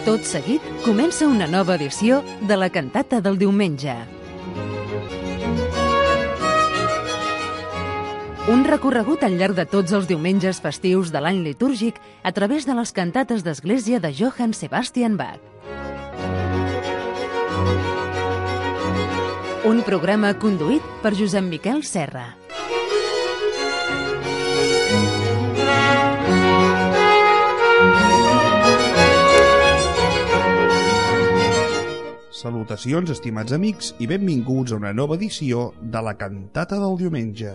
Tot seguit comença una nova edició de la cantata del diumenge. Un recorregut al llarg de tots els diumenges festius de l'any litúrgic a través de les cantates d'església de Johann Sebastian Bach. Un programa conduït per Josep Miquel Serra. Salutacions, estimats amics, i benvinguts a una nova edició de la cantata del diumenge.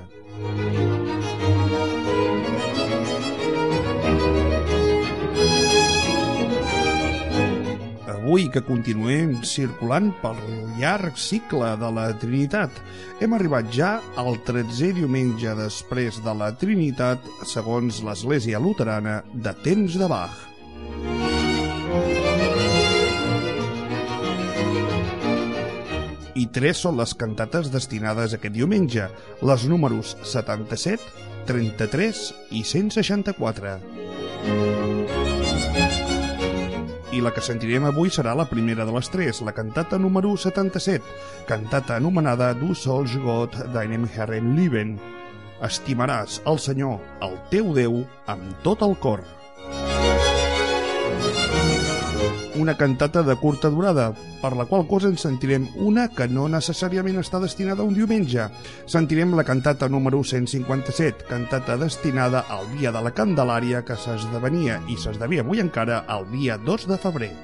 Avui que continuem circulant pel llarg cicle de la Trinitat, hem arribat ja al 13è diumenge després de la Trinitat, segons l'Església Luterana de temps de Bach. I 3 són les cantates destinades a aquest diumenge, les números 77, 33 i 164. I la que sentirem avui serà la primera de les 3, la cantata número 77, cantata anomenada Du sollst Gott deinem Herren lieben. Estimaràs el Senyor, el teu Déu, amb tot el cor. Una cantata de curta durada, per la qual cosa en sentirem una que no necessàriament està destinada a un diumenge. Sentirem la cantata número 157, cantata destinada al dia de la Candelària, que s'esdevenia i s'esdevé avui encara el dia 2 de febrer.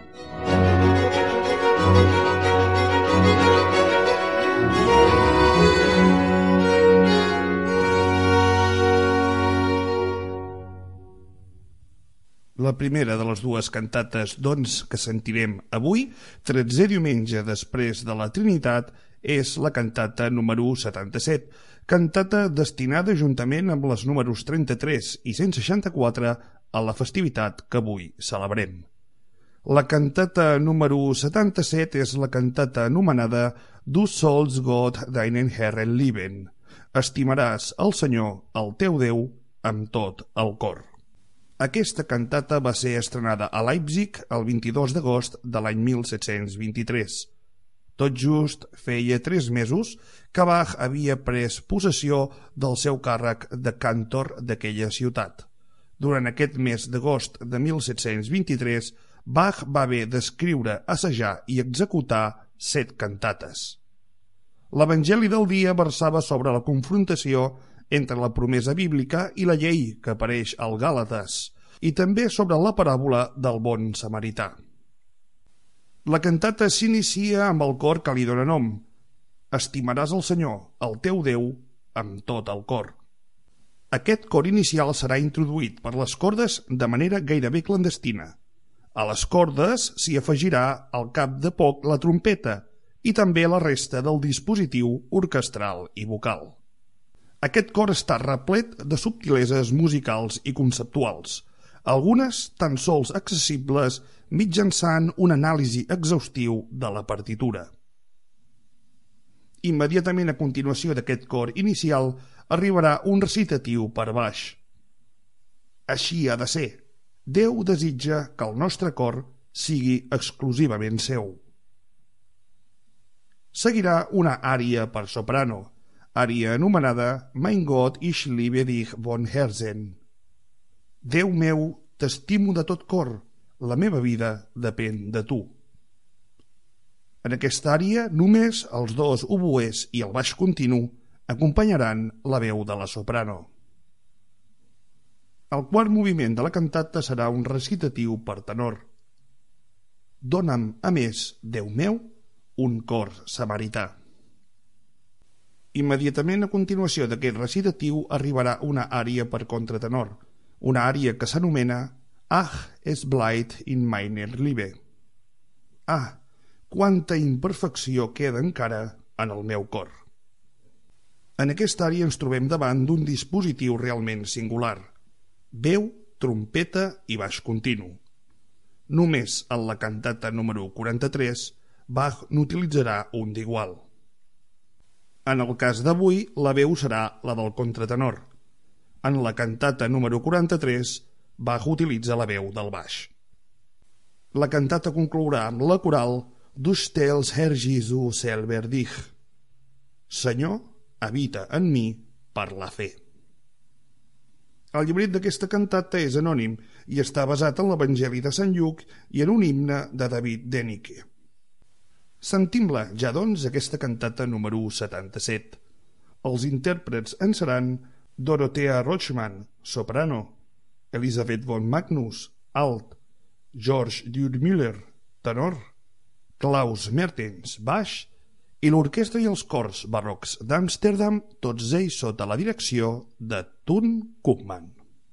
La primera de les dues cantates, doncs, que sentirem avui, 13è diumenge després de la Trinitat, és la cantata número 77, cantata destinada juntament amb les números 33 i 164 a la festivitat que avui celebrem. La cantata número 77 és la cantata anomenada Du sollst Gott deinen Herren lieben. Estimaràs el Senyor, el teu Déu, amb tot el cor. Aquesta cantata va ser estrenada a Leipzig el 22 d'agost de l'any 1723. Tot just feia 3 mesos que Bach havia pres possessió del seu càrrec de càntor d'aquella ciutat. Durant aquest mes d'agost de 1723, Bach va haver d'escriure, assajar i executar 7 cantates. L'Evangeli del dia versava sobre la confrontació entre la promesa bíblica i la llei que apareix al Gàlates, i també sobre la paràbola del bon samarità. La cantata s'inicia amb el cor que li dóna nom. Estimaràs el Senyor, el teu Déu, amb tot el cor. Aquest cor inicial serà introduït per les cordes de manera gairebé clandestina. A les cordes s'hi afegirà al cap de poc la trompeta i també la resta del dispositiu orquestral i vocal. Aquest cor està replet de subtileses musicals i conceptuals, algunes tan sols accessibles mitjançant un anàlisi exhaustiu de la partitura. Immediatament a continuació d'aquest cor inicial arribarà un recitatiu per baix. Així ha de ser. Déu desitja que el nostre cor sigui exclusivament seu. Seguirà una ària per soprano, ària anomenada Mein Gott, ich liebe dich von Herzen. Déu meu, t'estimo de tot cor, la meva vida depèn de tu. En aquesta ària només els 2 oboès i el baix continu acompanyaran la veu de la soprano. El quart moviment de la cantata serà un recitatiu per tenor. Dóna'm, a més, Déu meu, un cor samarità. Immediatament a continuació d'aquest recitatiu arribarà una ària per contratenor, una ària que s'anomena Ach, es bleibt in meiner Liebe. Ah, quanta imperfecció queda encara en el meu cor. En aquesta ària ens trobem davant d'un dispositiu realment singular: veu, trompeta i baix continu. Només en la cantata número 43 Bach n'utilitzarà un d'igual. En el cas d'avui, la veu serà la del contratenor. En la cantata número 43, Bach utilitza la veu del baix. La cantata conclourà amb la coral «Du stellst Herr Jesu selber dich». Senyor, habita en mi per la fe. El llibret d'aquesta cantata és anònim i està basat en l'Evangeli de Sant Lluc i en un himne de David Denneke. Sentim-la ja, doncs, aquesta cantata número 77. Els intèrprets en seran Dorothea Rochman, soprano, Elisabeth von Magnus, alt, George Dürmüller, tenor, Klaus Mertens, baix, i l'orquestra i els cors barrocs d'Amsterdam, tots ells sota la direcció de Thun Koopman.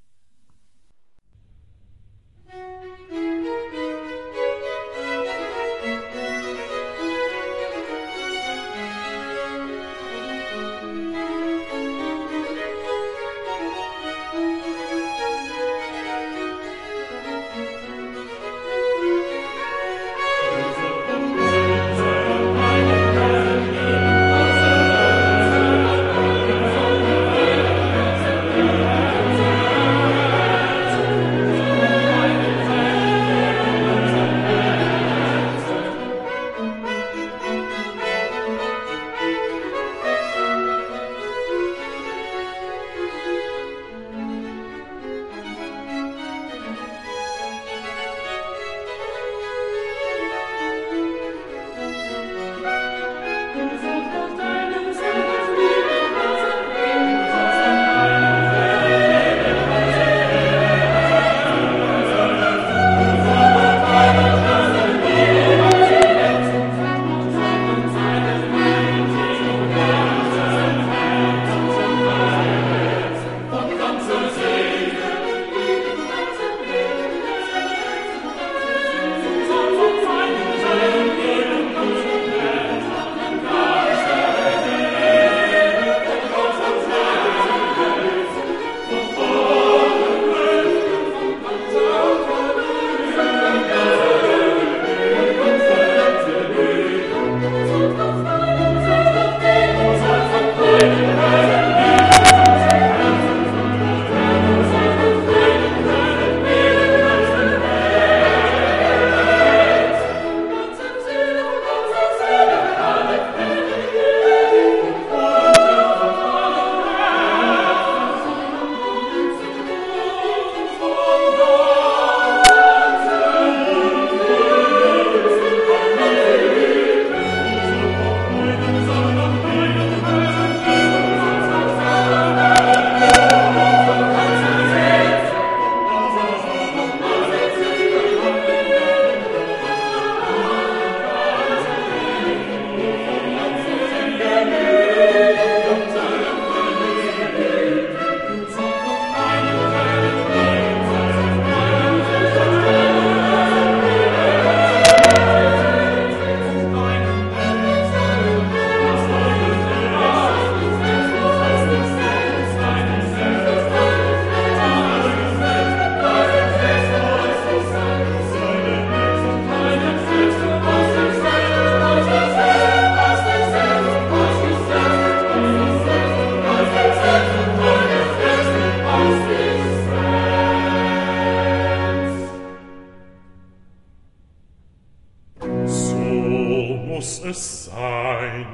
es sein.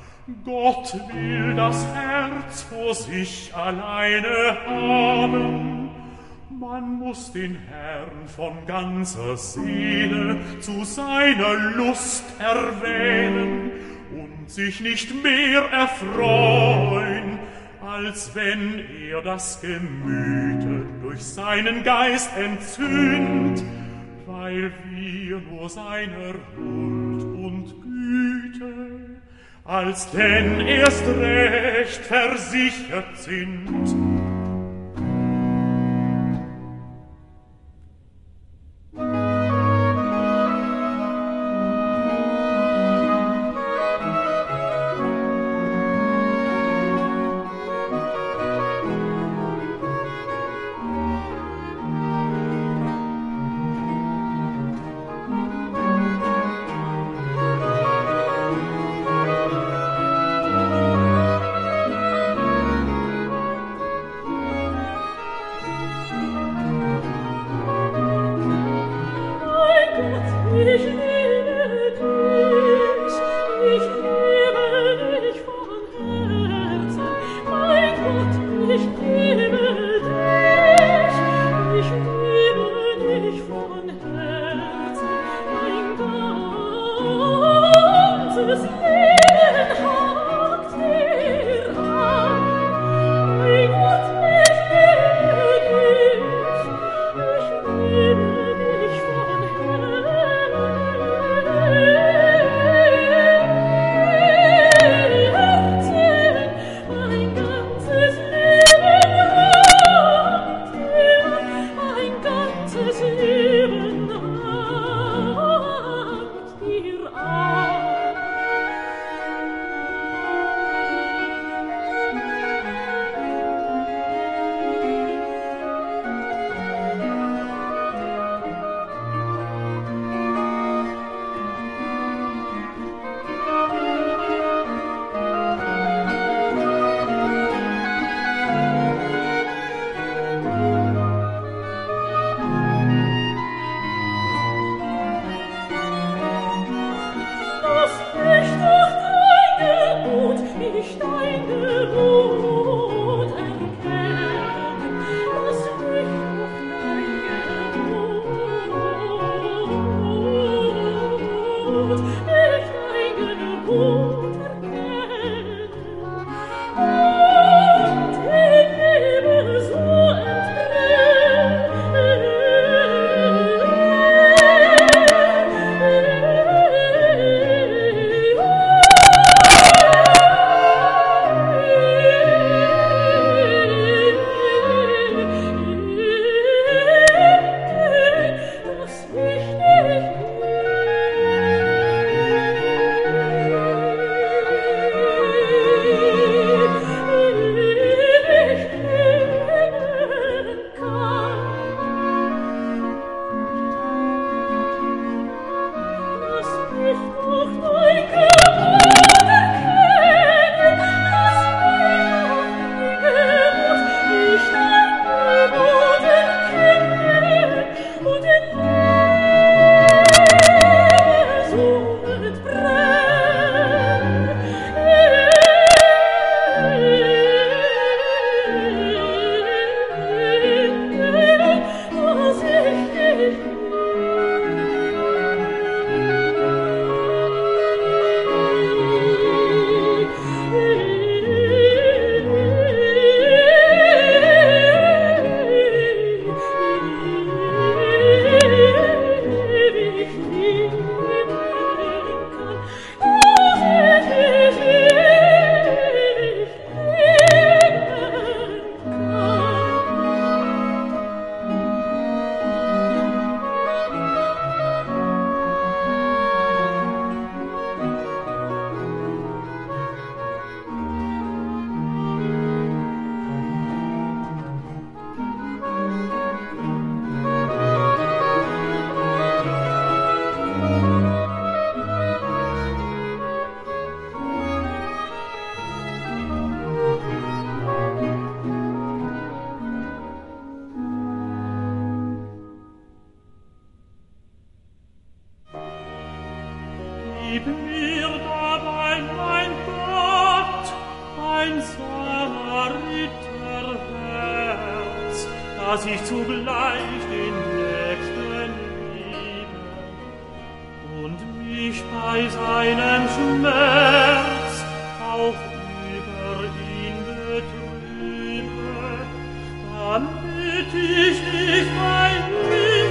Gott will das Herz vor sich alleine haben. Man muss den Herrn von ganzer Seele zu seiner Lust erwählen und sich nicht mehr erfreuen, als wenn er das Gemüte durch seinen Geist entzündt, weil wir nur seiner Huld und Güte als denn erst recht versichert sind. dass ich zugleich den Nächsten liebe und mich bei seinem Schmerz auch über ihn betrübe, damit ich nicht bei ihm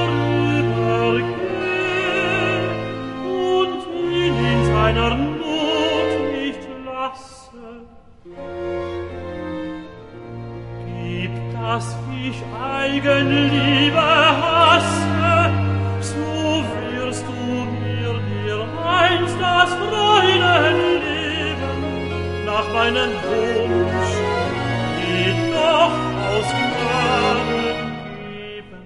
vorübergehe und ihn in seiner Not nicht lasse. Dass ich Eigenliebe hasse, so wirst du mir dereinst das Freudenleben nach meinem Wunsch jedoch aus Gnaden geben.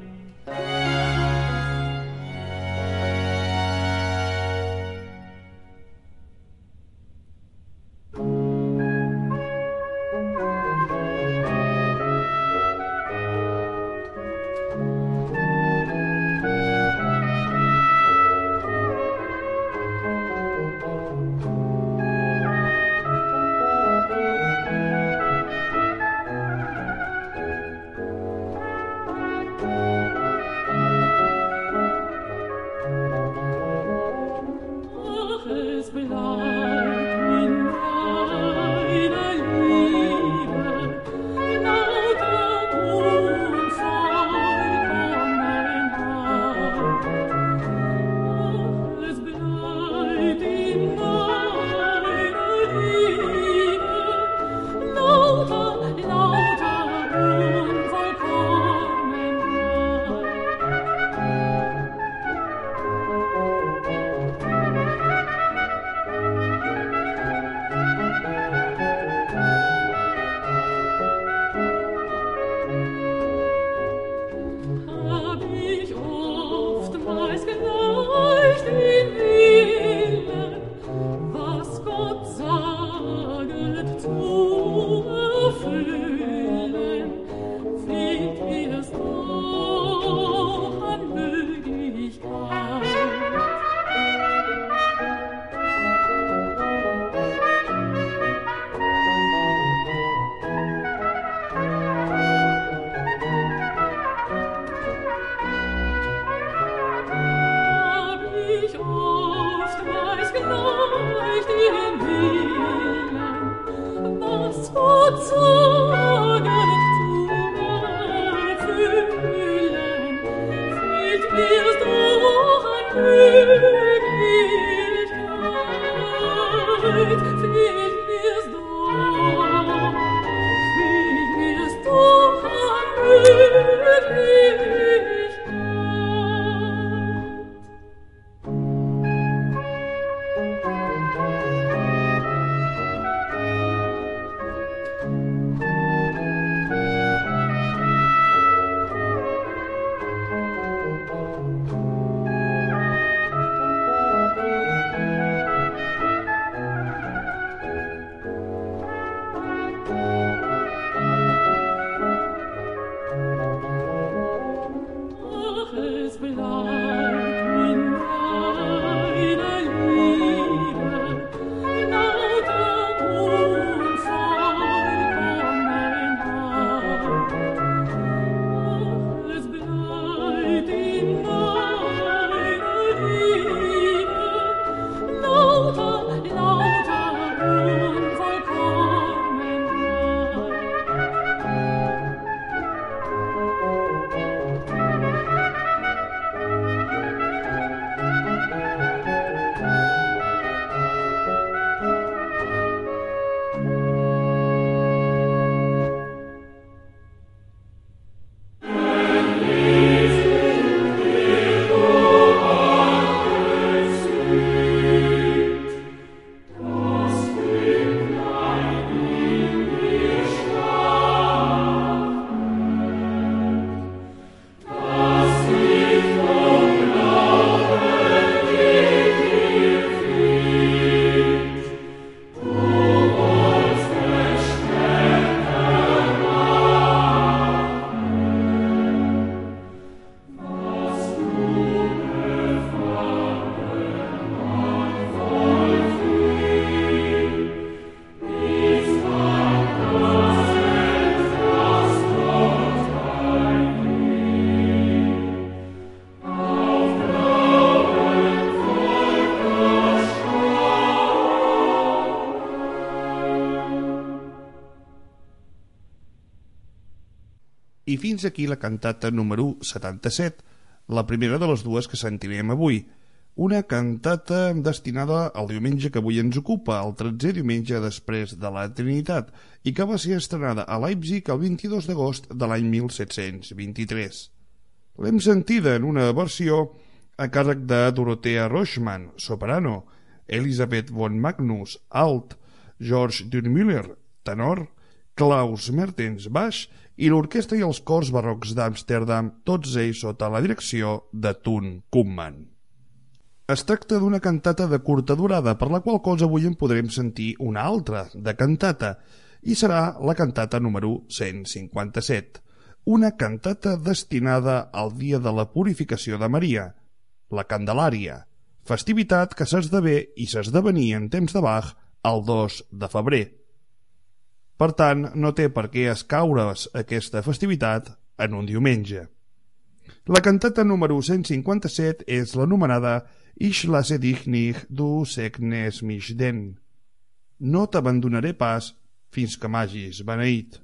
I fins aquí la cantata número 77, la primera de les dues que sentirem avui. Una cantata destinada al diumenge que avui ens ocupa, el 13è diumenge després de la Trinitat, i que va ser estrenada a Leipzig el 22 d'agost de l'any 1723. L'hem sentida en una versió a càrrec de Dorothea Rochman, soprano, Elisabeth von Magnus, alt, George Dürmüller, tenor, Klaus Mertens, baix, i l'orquestra i els cors barrocs d'Amsterdam, tots ells sota la direcció de Thun Koopman. Es tracta d'una cantata de curta durada, per la qual cosa avui en podrem sentir una altra de cantata, i serà la cantata número 157, una cantata destinada al dia de la purificació de Maria, la Candelària, festivitat que s'esdevé i s'esdevenia en temps de Bach el 2 de febrer. Per tant, no té per què escaure's aquesta festivitat en un diumenge. La cantata número 157 és l'anomenada Ich lasse dich nicht, du segnest mich denn. No t'abandonaré pas fins que m'hagis beneït.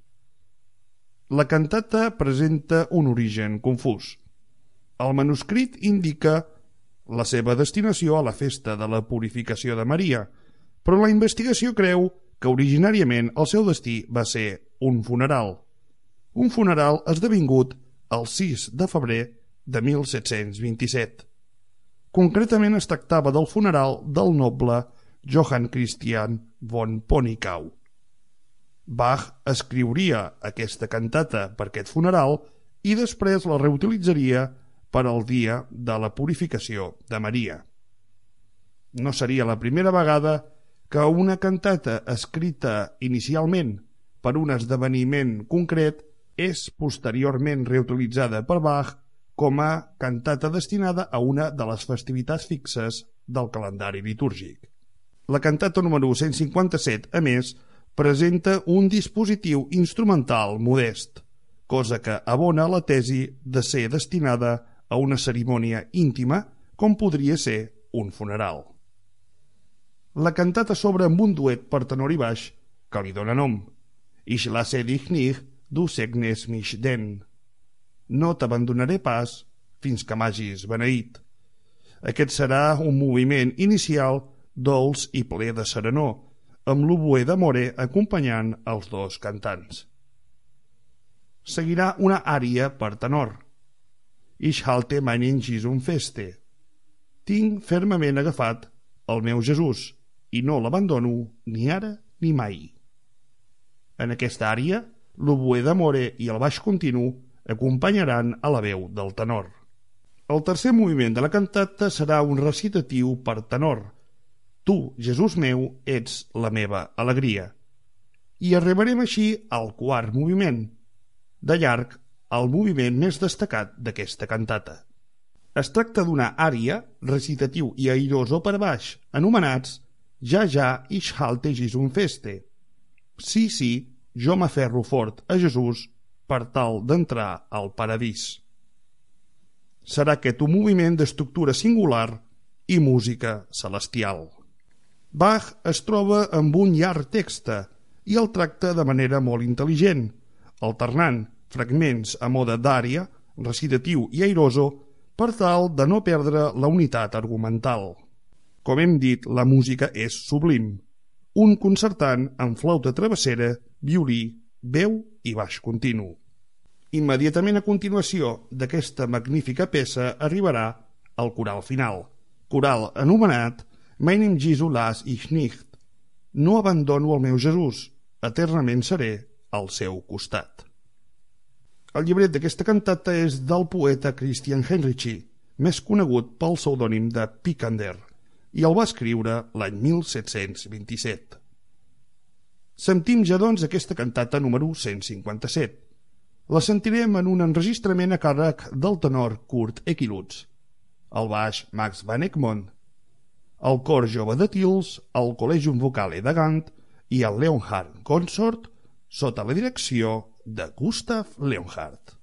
La cantata presenta un origen confús. El manuscrit indica la seva destinació a la festa de la purificació de Maria, però la investigació creu que originàriament el seu destí va ser un funeral esdevingut el 6 de febrer de 1727. Concretament es tractava del funeral del noble Johann Christian von Ponickau. Bach escriuria aquesta cantata per aquest funeral i després la reutilitzaria per al dia de la purificació de Maria. No seria la primera vegada que una cantata escrita inicialment per un esdeveniment concret és posteriorment reutilitzada per Bach com a cantata destinada a una de les festivitats fixes del calendari litúrgic. La cantata número 157, a més, presenta un dispositiu instrumental modest, cosa que abona la tesi de ser destinada a una cerimònia íntima com podria ser un funeral. La cantata s'obre amb un duet per tenor i baix que li dóna nom. Ich lasse dich nicht, du segnest mich denn. No t'abandonaré pas fins que m'hagis beneït. Aquest serà un moviment inicial dolç i ple de serenor, amb l'oboè d'amore acompanyant els dos cantants. Seguirà una ària per tenor. Ich halte meinen Jesus feste. Tinc fermament agafat el meu Jesús i no l'abandono ni ara ni mai. En aquesta ària, l'oboè d'amore i el baix continu acompanyaran a la veu del tenor. El tercer moviment de la cantata serà un recitatiu per tenor. Tu, Jesús meu, ets la meva alegria. I arribarem així al quart moviment, de llarg el moviment més destacat d'aquesta cantata. Es tracta d'una ària, recitatiu i airoso per baix, anomenats Ja, ich halte Jesus feste. Sí, jo m'aferro fort a Jesús per tal d'entrar al paradís. Serà aquest un moviment d'estructura singular i música celestial. Bach es troba amb un llarg text i el tracta de manera molt intel·ligent, alternant fragments a mode d'ària, recitatiu i airoso per tal de no perdre la unitat argumental. Com hem dit, la música és sublim. Un concertant amb flauta travessera, violí, veu i baix continu. Immediatament a continuació d'aquesta magnífica peça arribarà el coral final, coral anomenat Meinem Jesu lass ich nicht. No abandono el meu Jesús, eternament seré al seu costat. El llibret d'aquesta cantata és del poeta Christian Heinrici, més conegut pel pseudònim de Picander, i el va escriure l'any 1727. Sentim ja, doncs, aquesta cantata número 157. La sentirem en un enregistrament a càrrec del tenor Kurt Eckilutz, el baix Max van Egmond, el cor jove de Tils, el Collegium Vocale de Gant i el Leonhardt Consort sota la direcció de Gustav Leonhardt.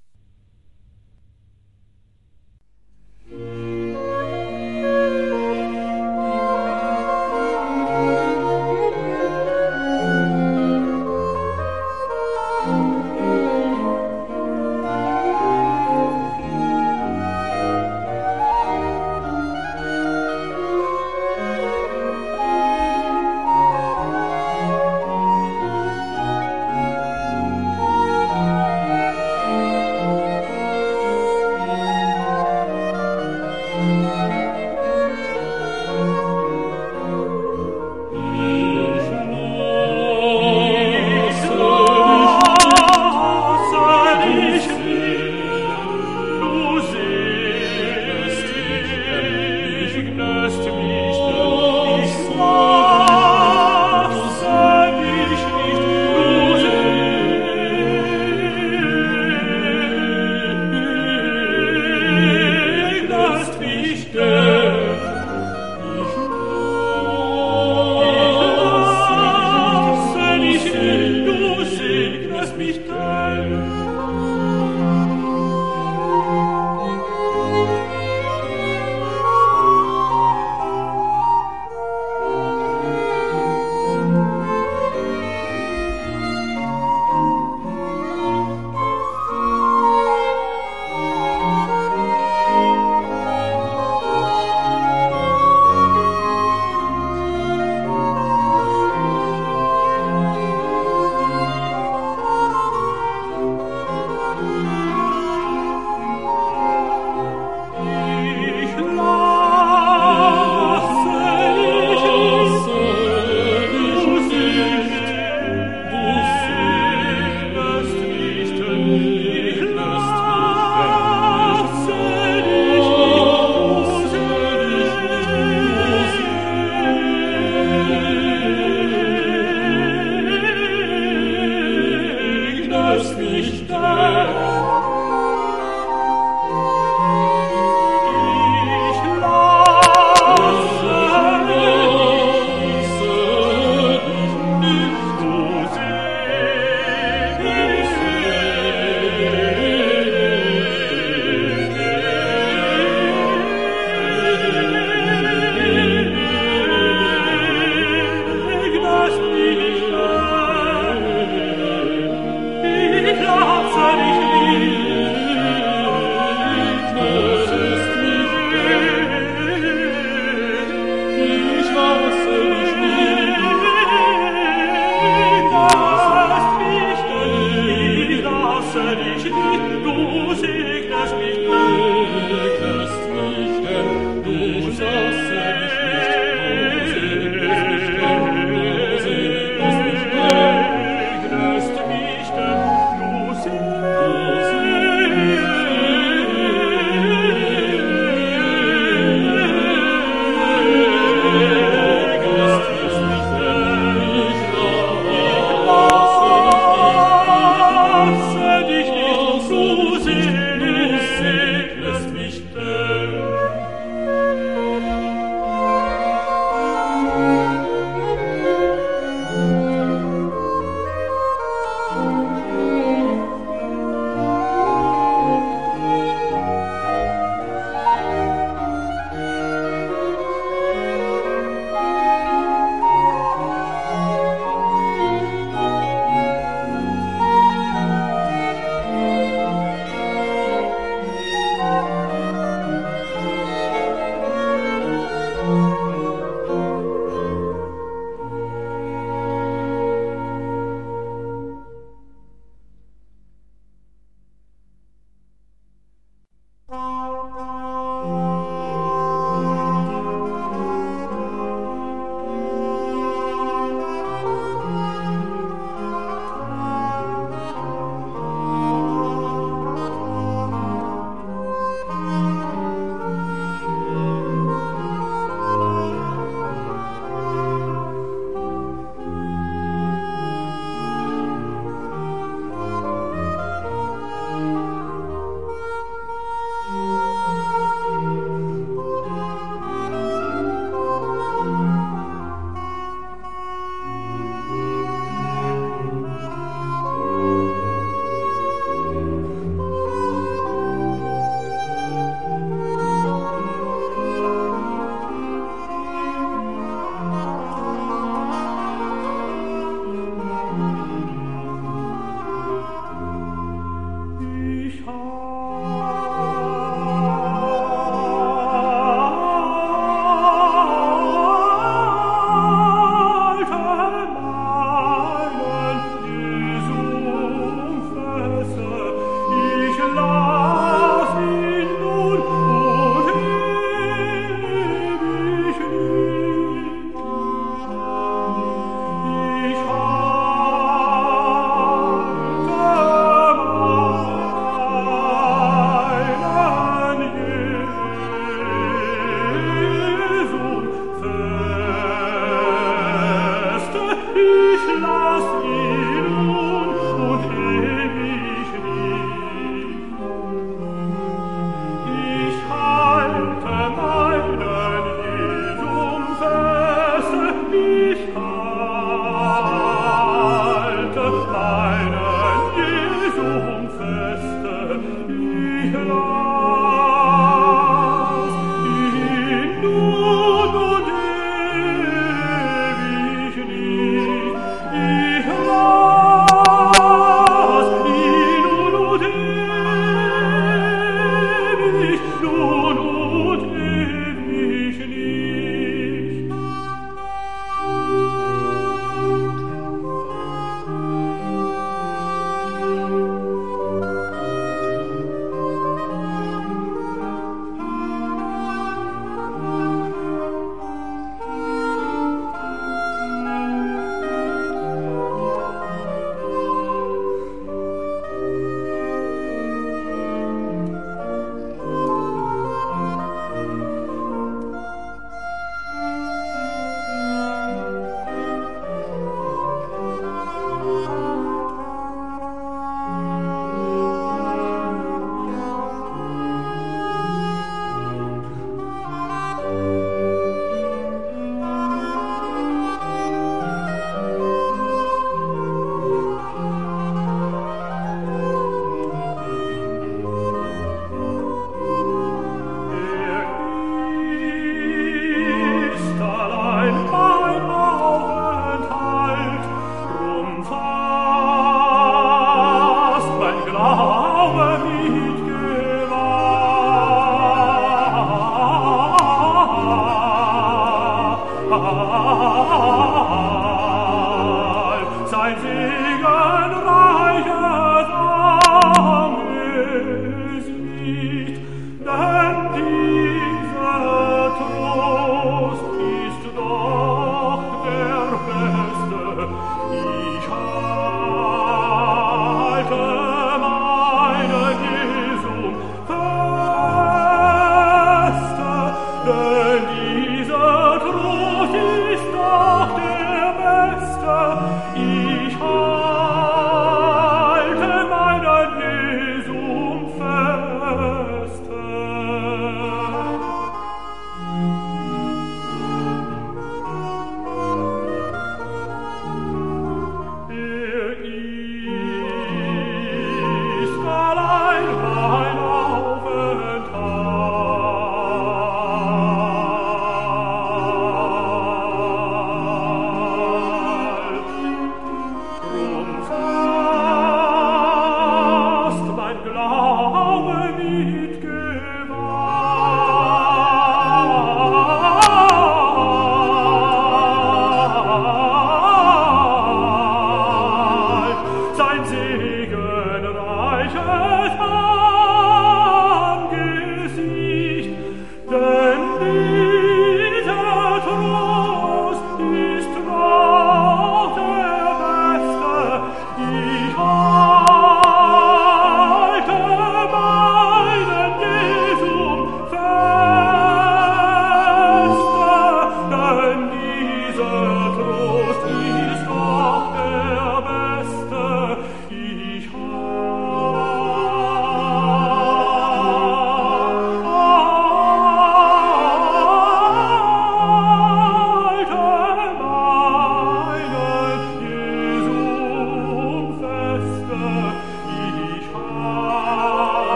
Meinen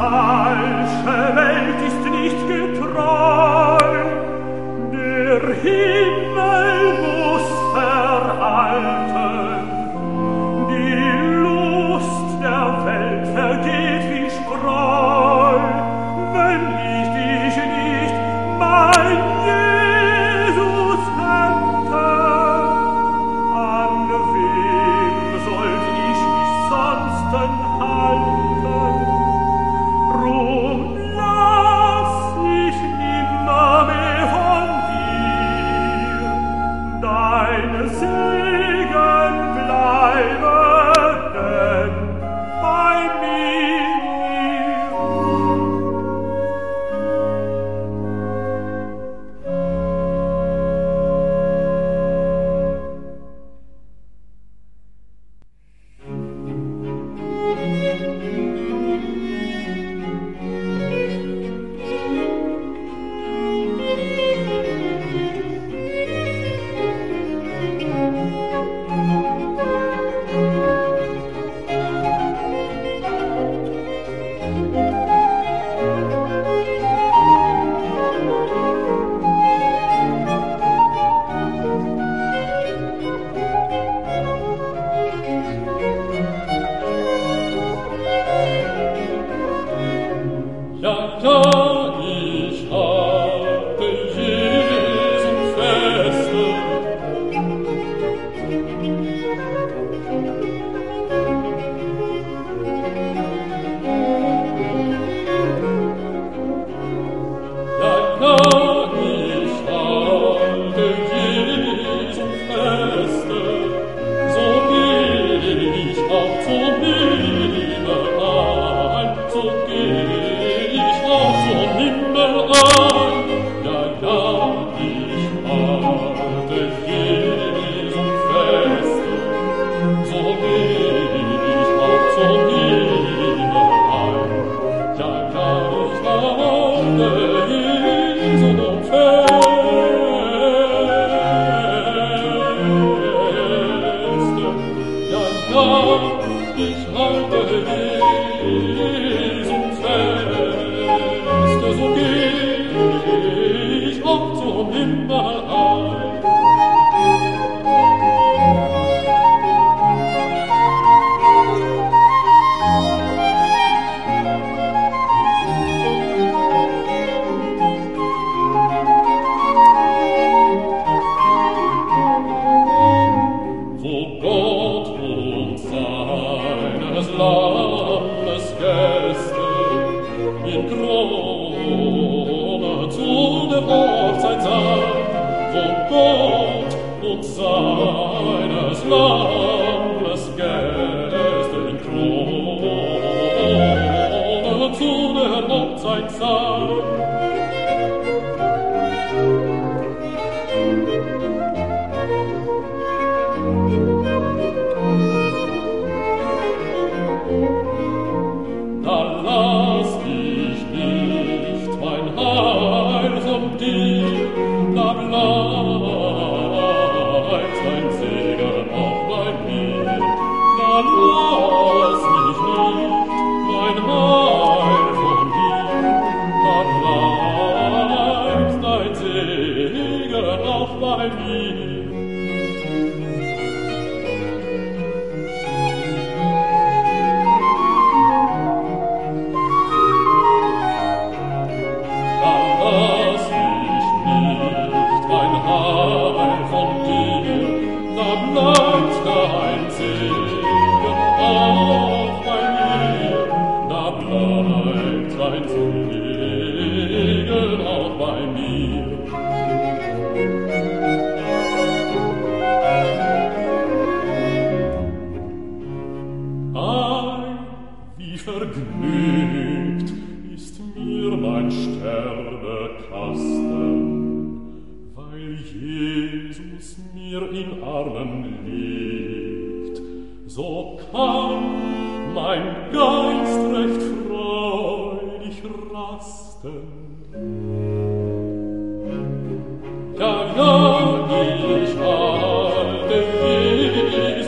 falsche Welt ist nicht getreu. Der Himmel muss veralten, die Lust der Welt vergeht wie Spreu, wenn ich dich nicht, mein Jesus, hätte. An wem sollt ich mich sonst halten? Drum lass ich nimmermehr von dir, dein Segen bleibe denn bei mir.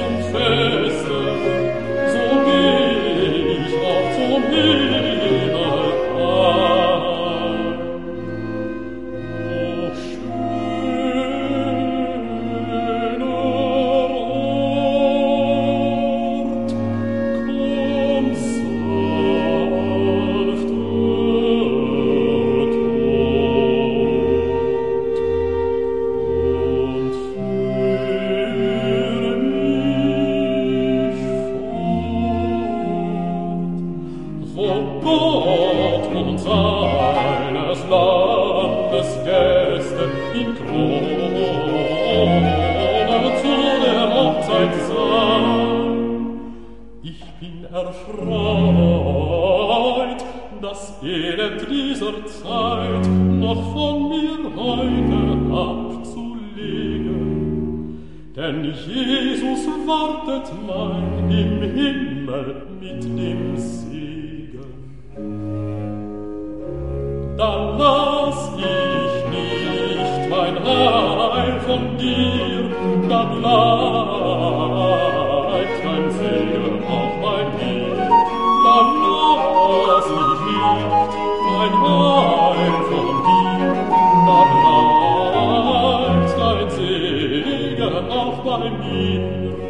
So geh ich auch zum Himmel. erfreut, das Elend dieser Zeit noch von mir heute abzulegen. Denn Jesus wartet mein im Himmel mit dem Segen. Da lass ich nicht mein Heil von dir, da bleibt dein Segen auch bei mir. Da lass ich nicht mein Heil von dir, da bleibt dein Segen auch bei mir.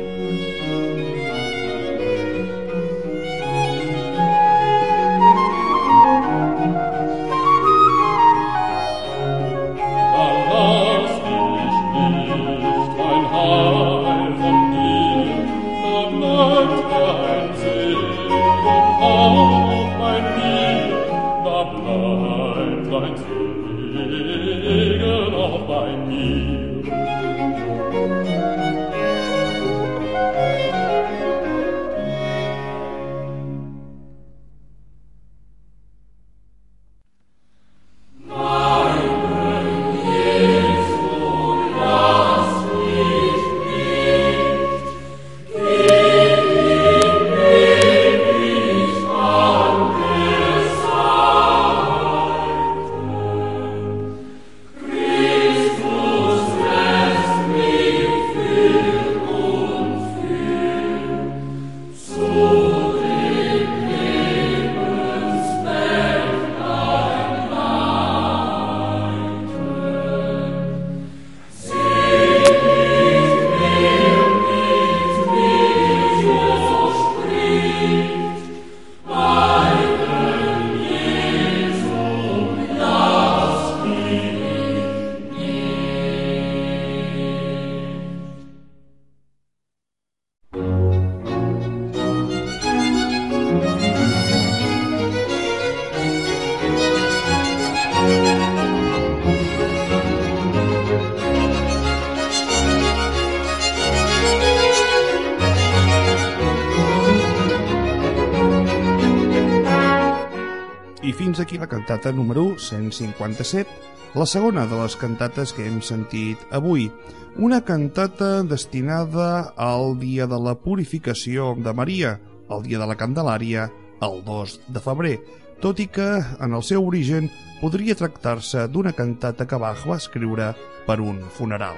Fins aquí la cantata número 157, la segona de les cantates que hem sentit avui. Una cantata destinada al dia de la purificació de Maria, el dia de la Candelària, el 2 de febrer, tot i que en el seu origen podria tractar-se d'una cantata que Bach va escriure per un funeral.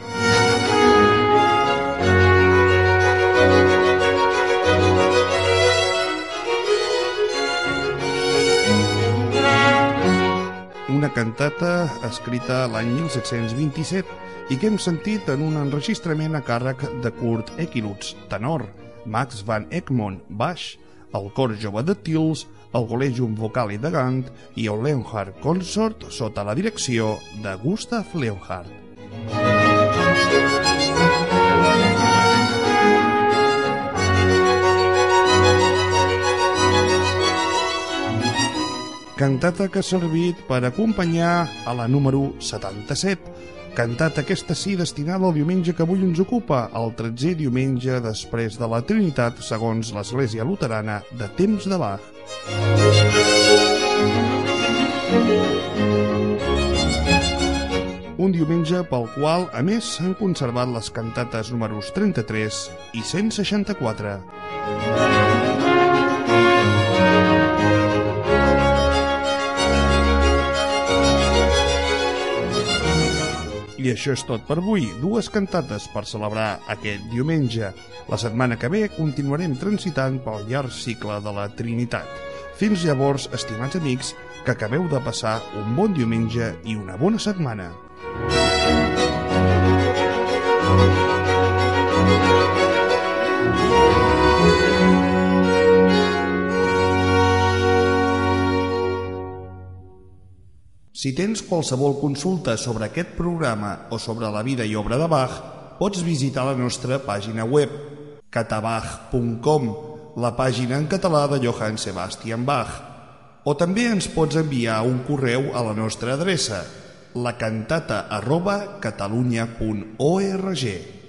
Una cantata escrita l'any 1727 i que hem sentit en un enregistrament a càrrec de Kurt Ekilutz, tenor, Max van Egmond, baix, el cor jove de Tils, el Collegium Vocali de Gant i el Leonhardt Consort sota la direcció de Gustav Leonhardt. Cantata que ha servit per acompanyar a la número 77, cantata aquesta sí destinada al diumenge que avui ens ocupa, el 13è diumenge després de la Trinitat segons l'Església Luterana de temps de Bach. Un diumenge pel qual, a més, s'han conservat les cantates números 33 i 164. I això és tot per avui, dues cantates per celebrar aquest diumenge. La setmana que ve continuarem transitant pel llarg cicle de la Trinitat. Fins llavors, estimats amics, que acabeu de passar un bon diumenge i una bona setmana. Si tens qualsevol consulta sobre aquest programa o sobre la vida i obra de Bach, pots visitar la nostra pàgina web, catabach.com, la pàgina en català de Johann Sebastian Bach. O també ens pots enviar un correu a la nostra adreça, lacantata@catalunya.org.